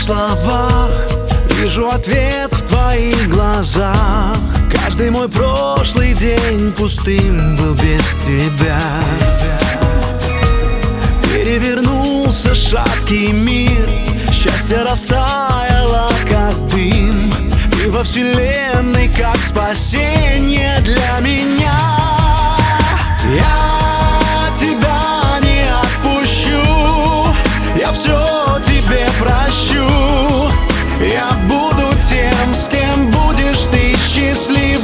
словах, вижу ответ в твоих глазах. Каждый мой прошлый день пустым был без тебя. Перевернулся шаткий мир, счастье растаяло, как дым. Ты во вселенной, как спасение для меня. Я тебя не отпущу, я все тебе прощу. Я буду тем, с кем будешь ты счастливой.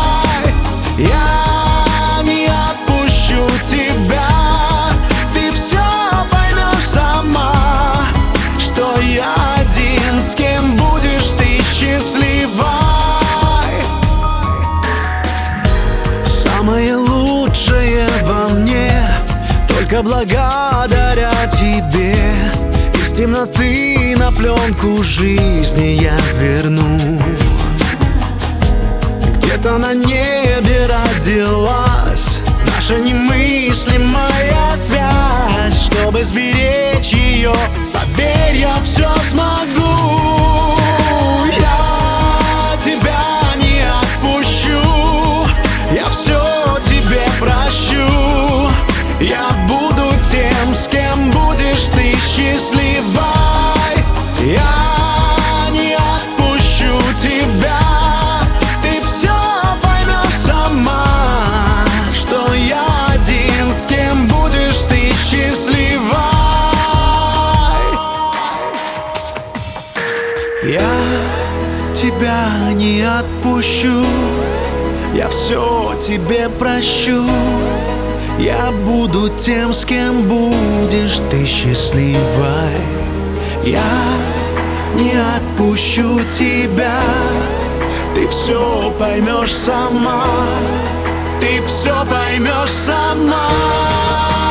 Я не отпущу тебя, ты все поймешь сама, что я один, с кем будешь ты счастливой. Самое лучшее во мне только благодаря тебе. Из темноты на пленку жизни я верну. Где-то на небе родилась наша немыслимая связь. Чтобы сберечь ее, поверь, я все смогу. Я тебя не отпущу, я все тебе прощу. Я буду тем, с кем будешь ты счастливой. Я не отпущу тебя, ты все поймешь сама, что я один, с кем будешь ты счастливой. Я тебя не отпущу, я все тебе прощу. Я буду тем, с кем будешь ты счастливой. Я не отпущу тебя, ты все поймешь сама, ты все поймешь сама.